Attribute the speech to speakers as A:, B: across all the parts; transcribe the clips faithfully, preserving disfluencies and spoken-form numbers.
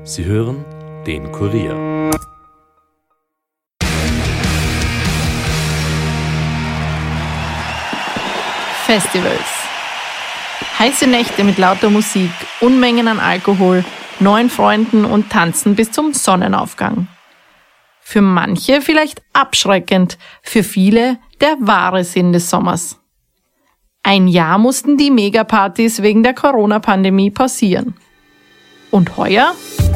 A: Sie hören den Kurier.
B: Festivals. Heiße Nächte mit lauter Musik, Unmengen an Alkohol, neuen Freunden und Tanzen bis zum Sonnenaufgang. Für manche vielleicht abschreckend, für viele der wahre Sinn des Sommers. Ein Jahr mussten die Megapartys wegen der Corona-Pandemie pausieren. Und heuer?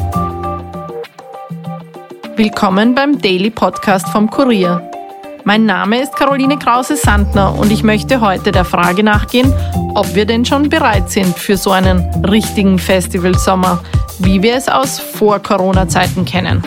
B: Willkommen beim Daily Podcast vom Kurier. Mein Name ist Caroline Krause-Sandner und ich möchte heute der Frage nachgehen, ob wir denn schon bereit sind für so einen richtigen Festivalsommer, wie wir es aus Vor-Corona-Zeiten kennen.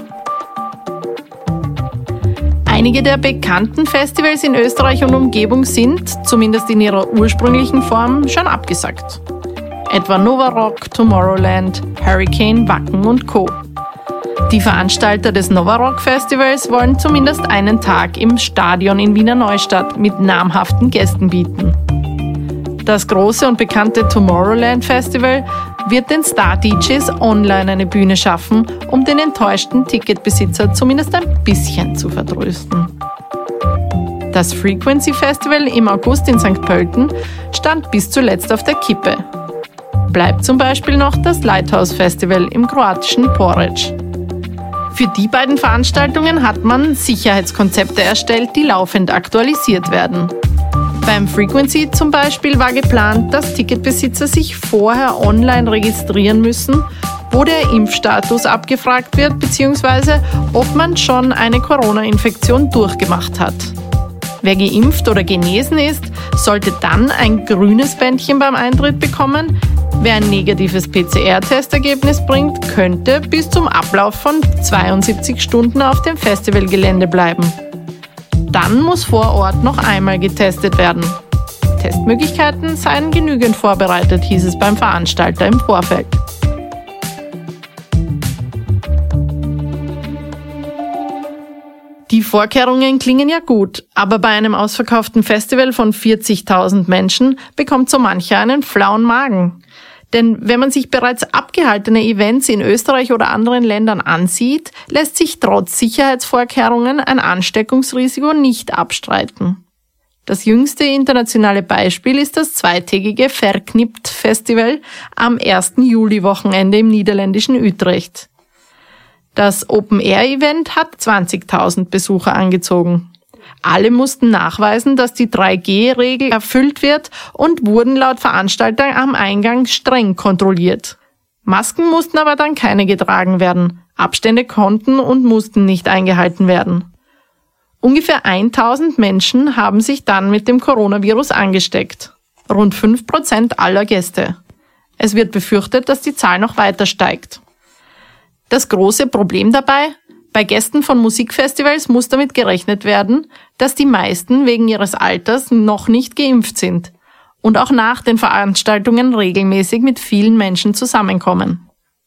B: Einige der bekannten Festivals in Österreich und Umgebung sind, zumindest in ihrer ursprünglichen Form, schon abgesagt. Etwa Nova Rock, Tomorrowland, Hurricane, Wacken und Co. Die Veranstalter des Nova Rock Festivals wollen zumindest einen Tag im Stadion in Wiener Neustadt mit namhaften Gästen bieten. Das große und bekannte Tomorrowland Festival wird den Star-D Js online eine Bühne schaffen, um den enttäuschten Ticketbesitzer zumindest ein bisschen zu vertrösten. Das Frequency Festival im August in Sankt Pölten stand bis zuletzt auf der Kippe. Bleibt zum Beispiel noch das Lighthouse Festival im kroatischen Poreč. Für die beiden Veranstaltungen hat man Sicherheitskonzepte erstellt, die laufend aktualisiert werden. Beim Frequency zum Beispiel war geplant, dass Ticketbesitzer sich vorher online registrieren müssen, wo der Impfstatus abgefragt wird bzw. ob man schon eine Corona-Infektion durchgemacht hat. Wer geimpft oder genesen ist, sollte dann ein grünes Bändchen beim Eintritt bekommen. Wer ein negatives P C R-Testergebnis bringt, könnte bis zum Ablauf von zweiundsiebzig Stunden auf dem Festivalgelände bleiben. Dann muss vor Ort noch einmal getestet werden. Testmöglichkeiten seien genügend vorbereitet, hieß es beim Veranstalter im Vorfeld. Die Vorkehrungen klingen ja gut, aber bei einem ausverkauften Festival von vierzigtausend Menschen bekommt so mancher einen flauen Magen. Denn wenn man sich bereits abgehaltene Events in Österreich oder anderen Ländern ansieht, lässt sich trotz Sicherheitsvorkehrungen ein Ansteckungsrisiko nicht abstreiten. Das jüngste internationale Beispiel ist das zweitägige Verknipt-Festival am ersten Juli-Wochenende im niederländischen Utrecht. Das Open-Air-Event hat zwanzigtausend Besucher angezogen. Alle mussten nachweisen, dass die drei G Regel erfüllt wird und wurden laut Veranstalter am Eingang streng kontrolliert. Masken mussten aber dann keine getragen werden. Abstände konnten und mussten nicht eingehalten werden. Ungefähr tausend Menschen haben sich dann mit dem Coronavirus angesteckt. Rund fünf Prozent aller Gäste. Es wird befürchtet, dass die Zahl noch weiter steigt. Das große Problem dabei? Bei Gästen von Musikfestivals muss damit gerechnet werden, dass die meisten wegen ihres Alters noch nicht geimpft sind und auch nach den Veranstaltungen regelmäßig mit vielen Menschen zusammenkommen.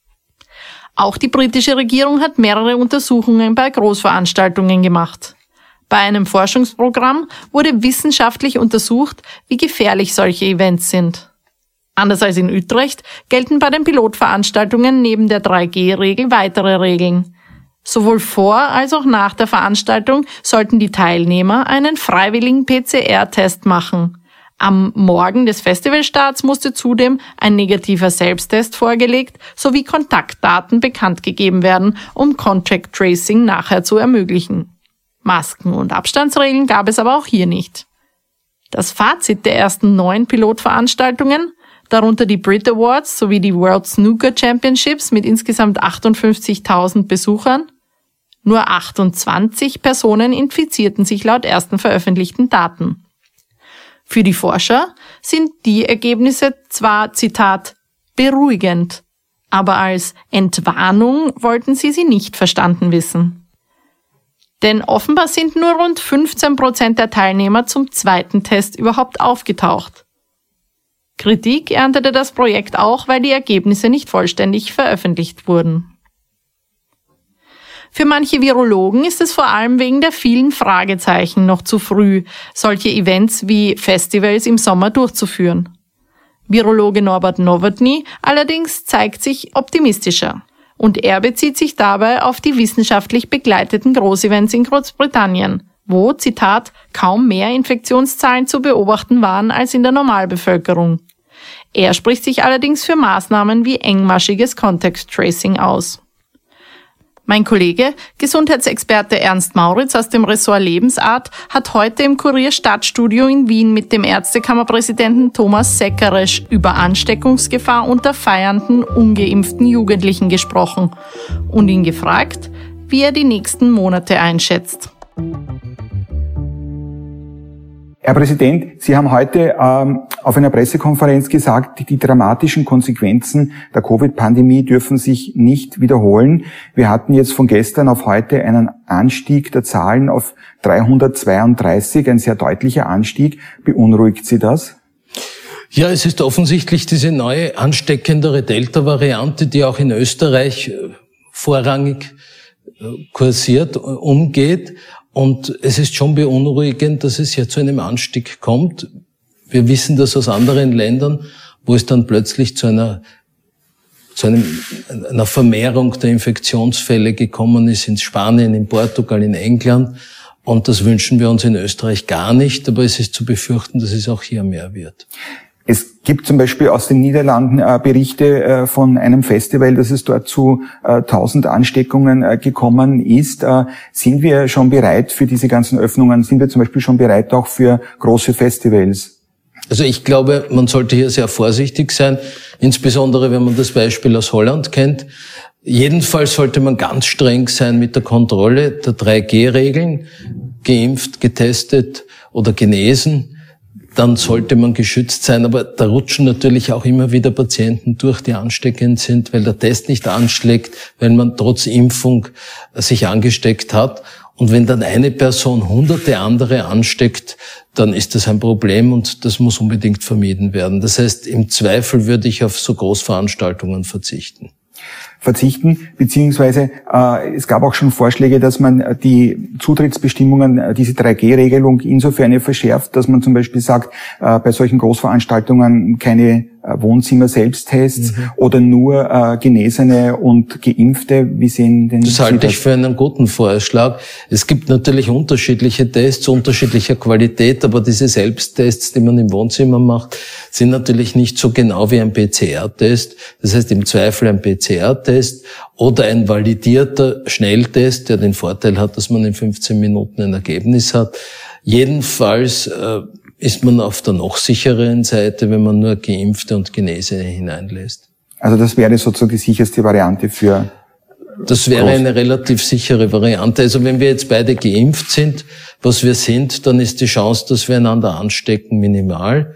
B: Auch die britische Regierung hat mehrere Untersuchungen bei Großveranstaltungen gemacht. Bei einem Forschungsprogramm wurde wissenschaftlich untersucht, wie gefährlich solche Events sind. Anders als in Utrecht gelten bei den Pilotveranstaltungen neben der drei G Regel weitere Regeln. Sowohl vor als auch nach der Veranstaltung sollten die Teilnehmer einen freiwilligen P C R-Test machen. Am Morgen des Festivalstarts musste zudem ein negativer Selbsttest vorgelegt sowie Kontaktdaten bekannt gegeben werden, um Contact Tracing nachher zu ermöglichen. Masken und Abstandsregeln gab es aber auch hier nicht. Das Fazit der ersten neun Pilotveranstaltungen, darunter die Brit Awards sowie die World Snooker Championships mit insgesamt achtundfünfzigtausend Besuchern. Nur achtundzwanzig Personen infizierten sich laut ersten veröffentlichten Daten. Für die Forscher sind die Ergebnisse zwar, Zitat, beruhigend, aber als Entwarnung wollten sie sie nicht verstanden wissen. Denn offenbar sind nur rund fünfzehn Prozent der Teilnehmer zum zweiten Test überhaupt aufgetaucht. Kritik erntete das Projekt auch, weil die Ergebnisse nicht vollständig veröffentlicht wurden. Für manche Virologen ist es vor allem wegen der vielen Fragezeichen noch zu früh, solche Events wie Festivals im Sommer durchzuführen. Virologe Norbert Nowotny allerdings zeigt sich optimistischer. Und er bezieht sich dabei auf die wissenschaftlich begleiteten Großevents in Großbritannien, wo, Zitat, kaum mehr Infektionszahlen zu beobachten waren als in der Normalbevölkerung. Er spricht sich allerdings für Maßnahmen wie engmaschiges Contact Tracing aus. Mein Kollege, Gesundheitsexperte Ernst Mauritz aus dem Ressort Lebensart, hat heute im Kurier Stadtstudio in Wien mit dem Ärztekammerpräsidenten Thomas Seckeresch über Ansteckungsgefahr unter feiernden, ungeimpften Jugendlichen gesprochen und ihn gefragt, wie er die nächsten Monate einschätzt.
C: Herr Präsident, Sie haben heute ähm, auf einer Pressekonferenz gesagt, die dramatischen Konsequenzen der Covid-Pandemie dürfen sich nicht wiederholen. Wir hatten jetzt von gestern auf heute einen Anstieg der Zahlen auf dreihundertzweiunddreißig, ein sehr deutlicher Anstieg. Beunruhigt Sie das?
D: Ja, es ist offensichtlich diese neue, ansteckendere Delta-Variante, die auch in Österreich vorrangig kursiert, umgeht. Und es ist schon beunruhigend, dass es hier zu einem Anstieg kommt. Wir wissen das aus anderen Ländern, wo es dann plötzlich zu einer, zu einem, einer Vermehrung der Infektionsfälle gekommen ist, in Spanien, in Portugal, in England. Und das wünschen wir uns in Österreich gar nicht, aber es ist zu befürchten, dass es auch hier mehr wird.
C: Es gibt zum Beispiel aus den Niederlanden äh, Berichte äh, von einem Festival, dass es dort zu äh, tausend Ansteckungen äh, gekommen ist. Äh, sind wir schon bereit für diese ganzen Öffnungen? Sind wir zum Beispiel schon bereit auch für große Festivals?
D: Also ich glaube, man sollte hier sehr vorsichtig sein, insbesondere wenn man das Beispiel aus Holland kennt. Jedenfalls sollte man ganz streng sein mit der Kontrolle der drei G Regeln, geimpft, getestet oder genesen. Dann sollte man geschützt sein. Aber da rutschen natürlich auch immer wieder Patienten durch, die ansteckend sind, weil der Test nicht anschlägt, weil man trotz Impfung sich angesteckt hat. Und wenn dann eine Person hunderte andere ansteckt, dann ist das ein Problem und das muss unbedingt vermieden werden. Das heißt, im Zweifel würde ich auf so Großveranstaltungen verzichten.
C: verzichten, beziehungsweise äh, es gab auch schon Vorschläge, dass man die Zutrittsbestimmungen, äh, diese drei G Regelung insofern verschärft, dass man zum Beispiel sagt, äh, bei solchen Großveranstaltungen keine äh, Wohnzimmer-Selbsttests mhm. oder nur äh, Genesene und Geimpfte. Wie sehen denn
D: Das halte ich für einen guten Vorschlag. Es gibt natürlich unterschiedliche Tests, unterschiedlicher Qualität, aber diese Selbsttests, die man im Wohnzimmer macht, sind natürlich nicht so genau wie ein P C R-Test. Das heißt im Zweifel ein P C R-Test oder ein validierter Schnelltest, der den Vorteil hat, dass man in fünfzehn Minuten ein Ergebnis hat. Jedenfalls äh, ist man auf der noch sichereren Seite, wenn man nur Geimpfte und Genesene hineinlässt.
C: Also das wäre sozusagen die sicherste Variante für...
D: Das wäre eine relativ sichere Variante. Also wenn wir jetzt beide geimpft sind, was wir sind, dann ist die Chance, dass wir einander anstecken, minimal.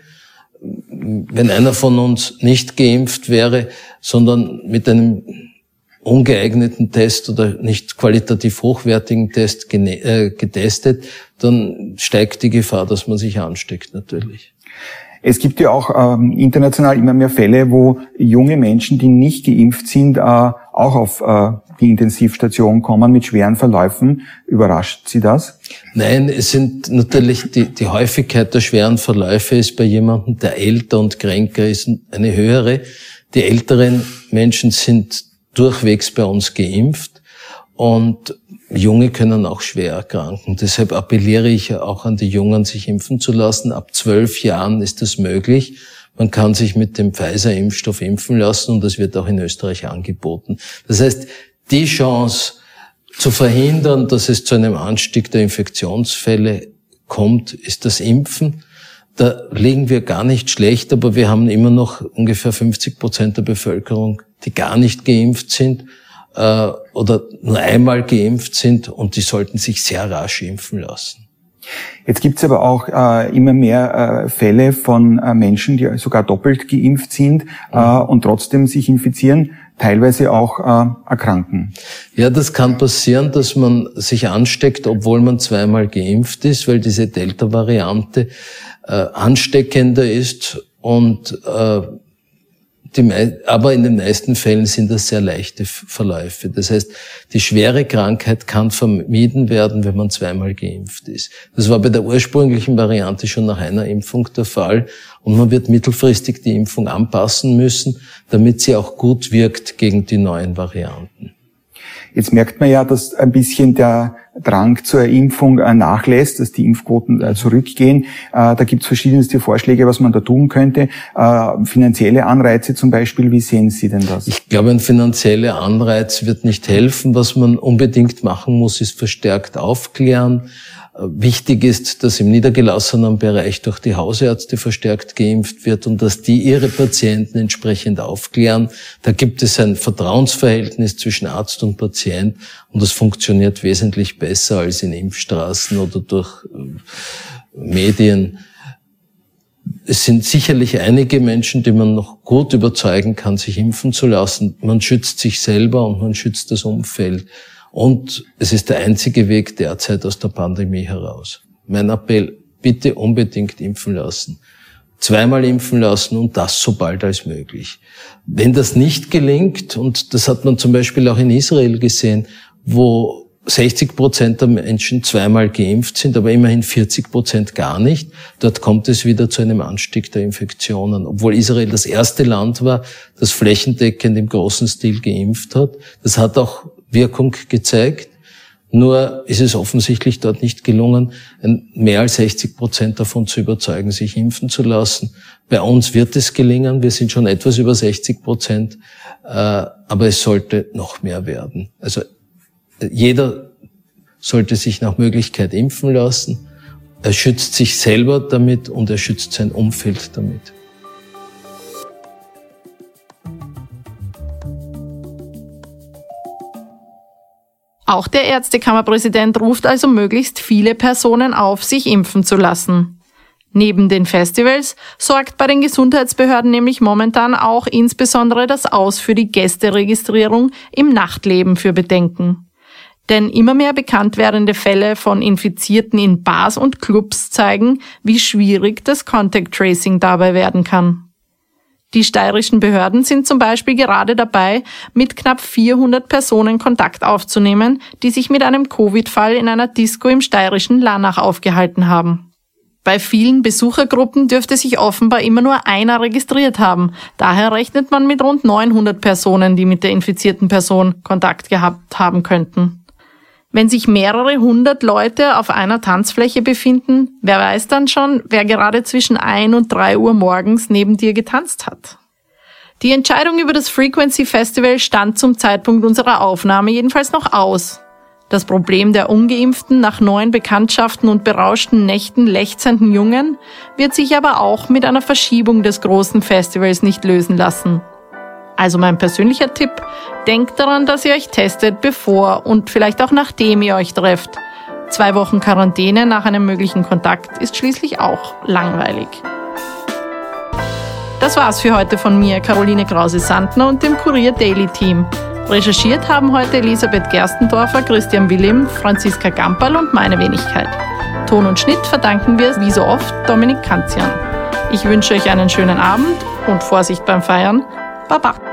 D: Wenn einer von uns nicht geimpft wäre, sondern mit einem ungeeigneten Test oder nicht qualitativ hochwertigen Test äh, getestet, dann steigt die Gefahr, dass man sich ansteckt, natürlich.
C: Es gibt ja auch ähm, international immer mehr Fälle, wo junge Menschen, die nicht geimpft sind, äh, auch auf äh, die Intensivstation kommen mit schweren Verläufen. Überrascht Sie das?
D: Nein, es sind natürlich die, die Häufigkeit der schweren Verläufe ist bei jemandem, der älter und kränker ist, eine höhere. Die älteren Menschen sind durchwegs bei uns geimpft und Junge können auch schwer erkranken. Deshalb appelliere ich auch an die Jungen, sich impfen zu lassen. Ab zwölf Jahren ist das möglich. Man kann sich mit dem Pfizer-Impfstoff impfen lassen und das wird auch in Österreich angeboten. Das heißt, die Chance zu verhindern, dass es zu einem Anstieg der Infektionsfälle kommt, ist das Impfen. Da liegen wir gar nicht schlecht, aber wir haben immer noch ungefähr fünfzig Prozent der Bevölkerung, die gar nicht geimpft sind äh, oder nur einmal geimpft sind und die sollten sich sehr rasch impfen lassen.
C: Jetzt gibt's aber auch äh, immer mehr äh, Fälle von äh, Menschen, die sogar doppelt geimpft sind äh, mhm. und trotzdem sich infizieren, teilweise auch äh, erkranken.
D: Ja, das kann passieren, dass man sich ansteckt, obwohl man zweimal geimpft ist, weil diese Delta-Variante äh, ansteckender ist und äh, die, aber in den meisten Fällen sind das sehr leichte Verläufe. Das heißt, die schwere Krankheit kann vermieden werden, wenn man zweimal geimpft ist. Das war bei der ursprünglichen Variante schon nach einer Impfung der Fall und man wird mittelfristig die Impfung anpassen müssen, damit sie auch gut wirkt gegen die neuen Varianten.
C: Jetzt merkt man ja, dass ein bisschen der Drang zur Impfung nachlässt, dass die Impfquoten zurückgehen. Da gibt es verschiedenste Vorschläge, was man da tun könnte. Finanzielle Anreize zum Beispiel, wie sehen Sie denn das?
D: Ich glaube, ein finanzieller Anreiz wird nicht helfen. Was man unbedingt machen muss, ist verstärkt aufklären. Wichtig ist, dass im niedergelassenen Bereich durch die Hausärzte verstärkt geimpft wird und dass die ihre Patienten entsprechend aufklären. Da gibt es ein Vertrauensverhältnis zwischen Arzt und Patient und das funktioniert wesentlich besser als in Impfstraßen oder durch Medien. Es sind sicherlich einige Menschen, die man noch gut überzeugen kann, sich impfen zu lassen. Man schützt sich selber und man schützt das Umfeld. Und es ist der einzige Weg derzeit aus der Pandemie heraus. Mein Appell, bitte unbedingt impfen lassen. Zweimal impfen lassen und das so bald als möglich. Wenn das nicht gelingt, und das hat man zum Beispiel auch in Israel gesehen, wo sechzig Prozent der Menschen zweimal geimpft sind, aber immerhin vierzig Prozent gar nicht. Dort kommt es wieder zu einem Anstieg der Infektionen. Obwohl Israel das erste Land war, das flächendeckend im großen Stil geimpft hat. Das hat auch Wirkung gezeigt. Nur ist es offensichtlich dort nicht gelungen, mehr als sechzig Prozent davon zu überzeugen, sich impfen zu lassen. Bei uns wird es gelingen. Wir sind schon etwas über sechzig Prozent. Aber es sollte noch mehr werden. Also jeder sollte sich nach Möglichkeit impfen lassen. Er schützt sich selber damit und er schützt sein Umfeld damit.
B: Auch der Ärztekammerpräsident ruft also möglichst viele Personen auf, sich impfen zu lassen. Neben den Festivals sorgt bei den Gesundheitsbehörden nämlich momentan auch insbesondere das Aus für die Gästeregistrierung im Nachtleben für Bedenken. Denn immer mehr bekannt werdende Fälle von Infizierten in Bars und Clubs zeigen, wie schwierig das Contact Tracing dabei werden kann. Die steirischen Behörden sind zum Beispiel gerade dabei, mit knapp vierhundert Personen Kontakt aufzunehmen, die sich mit einem Covid-Fall in einer Disco im steirischen Lannach aufgehalten haben. Bei vielen Besuchergruppen dürfte sich offenbar immer nur einer registriert haben. Daher rechnet man mit rund neunhundert Personen, die mit der infizierten Person Kontakt gehabt haben könnten. Wenn sich mehrere hundert Leute auf einer Tanzfläche befinden, wer weiß dann schon, wer gerade zwischen ein und drei Uhr morgens neben dir getanzt hat. Die Entscheidung über das Frequency Festival stand zum Zeitpunkt unserer Aufnahme jedenfalls noch aus. Das Problem der Ungeimpften nach neuen Bekanntschaften und berauschten Nächten lechzenden Jungen wird sich aber auch mit einer Verschiebung des großen Festivals nicht lösen lassen. Also mein persönlicher Tipp, denkt daran, dass ihr euch testet, bevor und vielleicht auch nachdem ihr euch trefft. Zwei Wochen Quarantäne nach einem möglichen Kontakt ist schließlich auch langweilig. Das war's für heute von mir, Caroline Krause-Sandner und dem Kurier Daily Team. Recherchiert haben heute Elisabeth Gerstendorfer, Christian Willim, Franziska Gamperl und meine Wenigkeit. Ton und Schnitt verdanken wir wie so oft Dominik Kanzian. Ich wünsche euch einen schönen Abend und Vorsicht beim Feiern. Baba.